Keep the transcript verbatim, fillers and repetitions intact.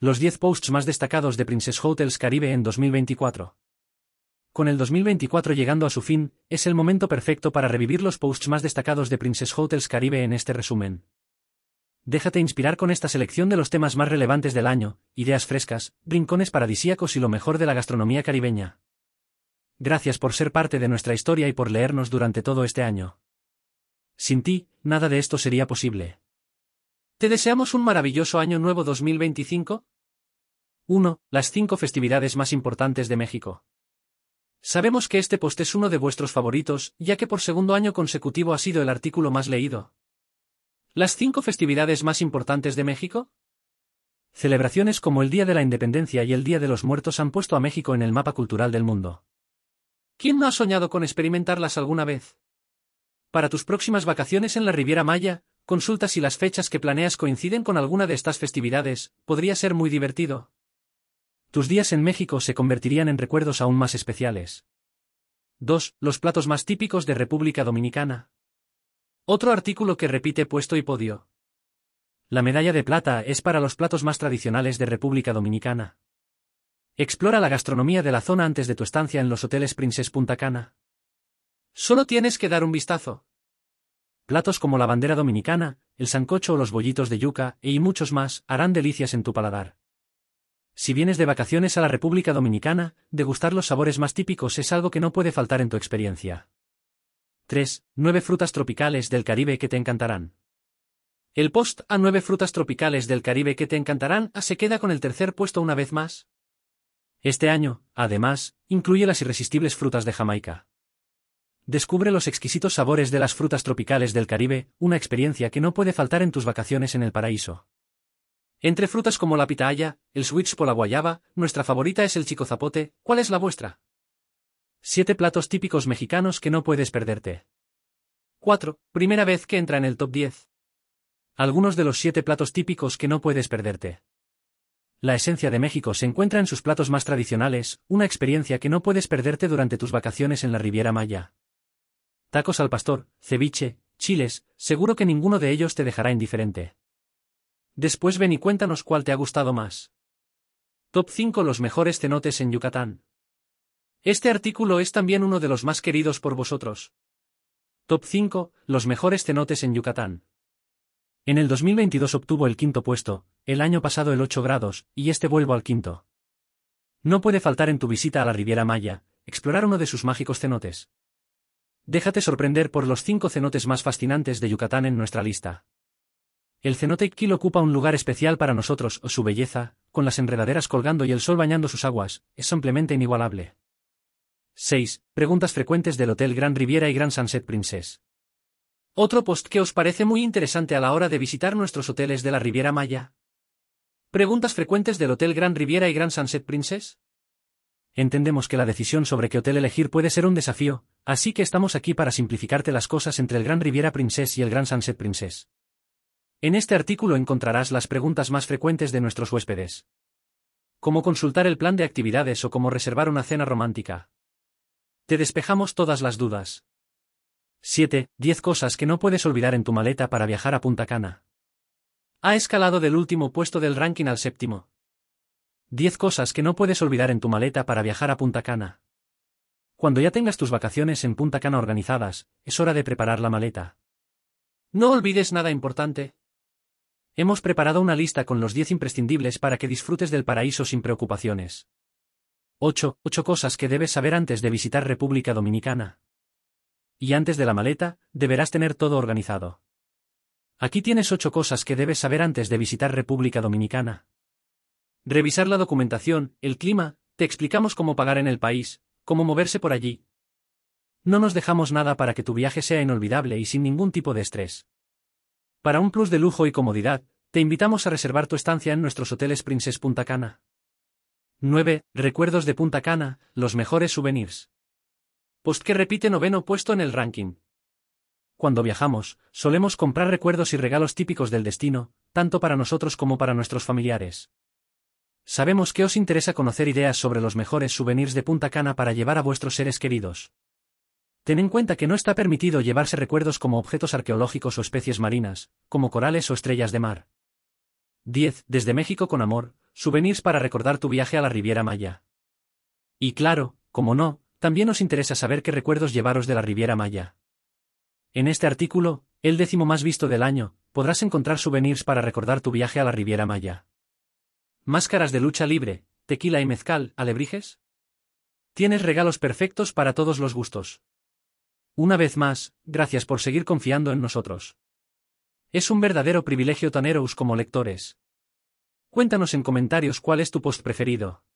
Los diez posts más destacados de Princess Hotels Caribe en dos mil veinticuatro. Con el dos mil veinticuatro llegando a su fin, es el momento perfecto para revivir los posts más destacados de Princess Hotels Caribe en este resumen. Déjate inspirar con esta selección de los temas más relevantes del año, ideas frescas, rincones paradisíacos y lo mejor de la gastronomía caribeña. Gracias por ser parte de nuestra historia y por leernos durante todo este año. Sin ti, nada de esto sería posible. ¿Te deseamos un maravilloso año nuevo dos mil veinticinco? uno. Las cinco festividades más importantes de México. Sabemos que este post es uno de vuestros favoritos, ya que por segundo año consecutivo ha sido el artículo más leído. ¿Las cinco festividades más importantes de México? Celebraciones como el Día de la Independencia y el Día de los Muertos han puesto a México en el mapa cultural del mundo. ¿Quién no ha soñado con experimentarlas alguna vez? Para tus próximas vacaciones en la Riviera Maya, consulta si las fechas que planeas coinciden con alguna de estas festividades, podría ser muy divertido. Tus días en México se convertirían en recuerdos aún más especiales. dos. Los platos más típicos de República Dominicana. Otro artículo que repite puesto y podio. La medalla de plata es para los platos más tradicionales de República Dominicana. Explora la gastronomía de la zona antes de tu estancia en los hoteles Princess Punta Cana. Solo tienes que dar un vistazo. Platos como la bandera dominicana, el sancocho o los bollitos de yuca, y muchos más, harán delicias en tu paladar. Si vienes de vacaciones a la República Dominicana, degustar los sabores más típicos es algo que no puede faltar en tu experiencia. tres. Nueve frutas tropicales del Caribe que te encantarán. El post a nueve frutas tropicales del Caribe que te encantarán se queda con el tercer puesto una vez más. Este año, además, incluye las irresistibles frutas de Jamaica. Descubre los exquisitos sabores de las frutas tropicales del Caribe, una experiencia que no puede faltar en tus vacaciones en el paraíso. Entre frutas como la pitahaya, el switch o la guayaba, nuestra favorita es el chico zapote. ¿Cuál es la vuestra? siete platos típicos mexicanos que no puedes perderte. cuatro. Primera vez que entra en el top diez. Algunos de los siete platos típicos que no puedes perderte. La esencia de México se encuentra en sus platos más tradicionales, una experiencia que no puedes perderte durante tus vacaciones en la Riviera Maya. Tacos al pastor, ceviche, chiles, seguro que ninguno de ellos te dejará indiferente. Después ven y cuéntanos cuál te ha gustado más. Top cinco Los mejores cenotes en Yucatán. Este artículo es también uno de los más queridos por vosotros. Top cinco Los mejores cenotes en Yucatán. En el dos mil veintidós obtuvo el quinto puesto, el año pasado el ocho grados, y este vuelvo al quinto. No puede faltar en tu visita a la Riviera Maya, explorar uno de sus mágicos cenotes. Déjate sorprender por los cinco cenotes más fascinantes de Yucatán en nuestra lista. El cenote Ixquil ocupa un lugar especial para nosotros, su belleza, con las enredaderas colgando y el sol bañando sus aguas, es simplemente inigualable. seis. Preguntas frecuentes del Hotel Gran Riviera y Gran Sunset Princess. Otro post que os parece muy interesante a la hora de visitar nuestros hoteles de la Riviera Maya. ¿Preguntas frecuentes del Hotel Gran Riviera y Gran Sunset Princess? Entendemos que la decisión sobre qué hotel elegir puede ser un desafío, así que estamos aquí para simplificarte las cosas entre el Gran Riviera Princess y el Gran Sunset Princess. En este artículo encontrarás las preguntas más frecuentes de nuestros huéspedes. Cómo consultar el plan de actividades o cómo reservar una cena romántica. Te despejamos todas las dudas. siete. diez cosas que no puedes olvidar en tu maleta para viajar a Punta Cana. Ha escalado del último puesto del ranking al séptimo. diez cosas que no puedes olvidar en tu maleta para viajar a Punta Cana. Cuando ya tengas tus vacaciones en Punta Cana organizadas, es hora de preparar la maleta. No olvides nada importante. Hemos preparado una lista con los diez imprescindibles para que disfrutes del paraíso sin preocupaciones. ocho. ocho cosas que debes saber antes de visitar República Dominicana. Y antes de la maleta, deberás tener todo organizado. Aquí tienes ocho cosas que debes saber antes de visitar República Dominicana. Revisar la documentación, el clima, te explicamos cómo pagar en el país, cómo moverse por allí. No nos dejamos nada para que tu viaje sea inolvidable y sin ningún tipo de estrés. Para un plus de lujo y comodidad, te invitamos a reservar tu estancia en nuestros hoteles Princess Punta Cana. nueve. Recuerdos de Punta Cana, los mejores souvenirs. Post que repite noveno puesto en el ranking. Cuando viajamos, solemos comprar recuerdos y regalos típicos del destino, tanto para nosotros como para nuestros familiares. Sabemos que os interesa conocer ideas sobre los mejores souvenirs de Punta Cana para llevar a vuestros seres queridos. Ten en cuenta que no está permitido llevarse recuerdos como objetos arqueológicos o especies marinas, como corales o estrellas de mar. diez. Desde México con amor, souvenirs para recordar tu viaje a la Riviera Maya. Y claro, como no, también nos interesa saber qué recuerdos llevaros de la Riviera Maya. En este artículo, el décimo más visto del año, podrás encontrar souvenirs para recordar tu viaje a la Riviera Maya. Máscaras de lucha libre, tequila y mezcal, ¿alebrijes? Tienes regalos perfectos para todos los gustos. Una vez más, gracias por seguir confiando en nosotros. Es un verdadero privilegio teneros como lectores. Cuéntanos en comentarios cuál es tu post preferido.